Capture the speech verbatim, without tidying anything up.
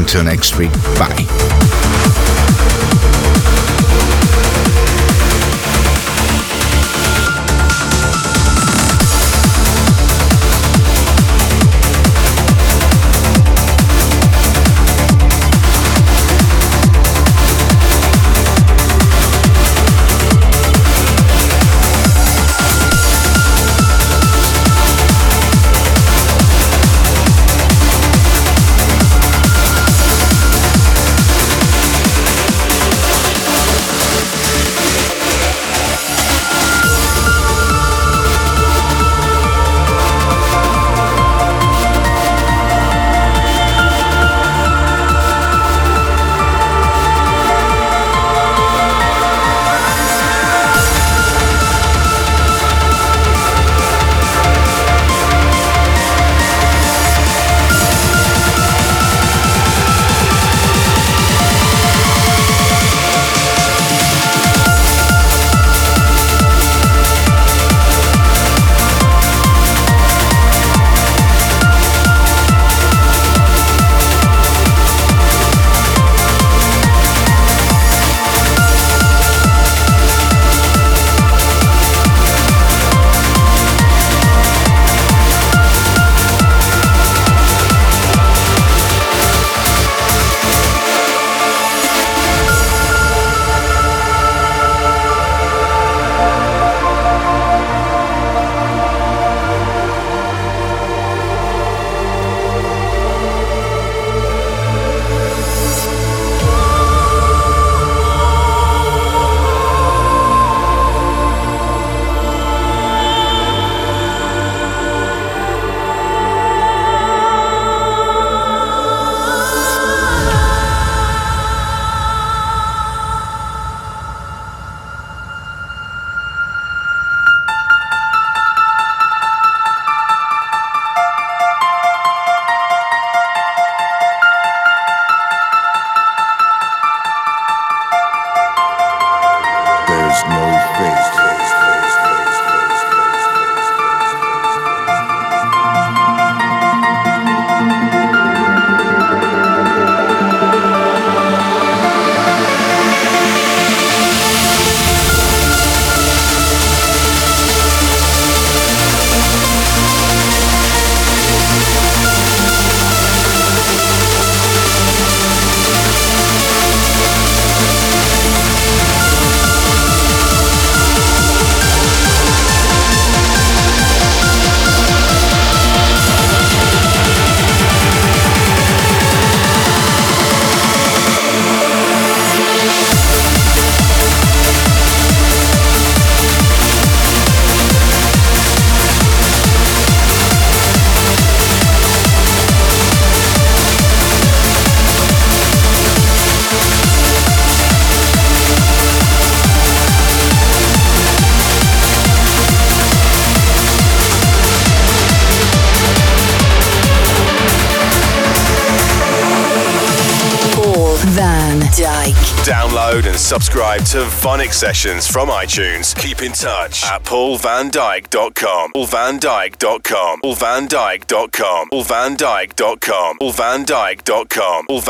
Until next week, bye. Download and subscribe to VONYC Sessions from iTunes. Keep in touch at paul van dyk dot com. paul van dyk dot com. paul van dyk dot com. paul van dyk dot com. paul van dyk dot com.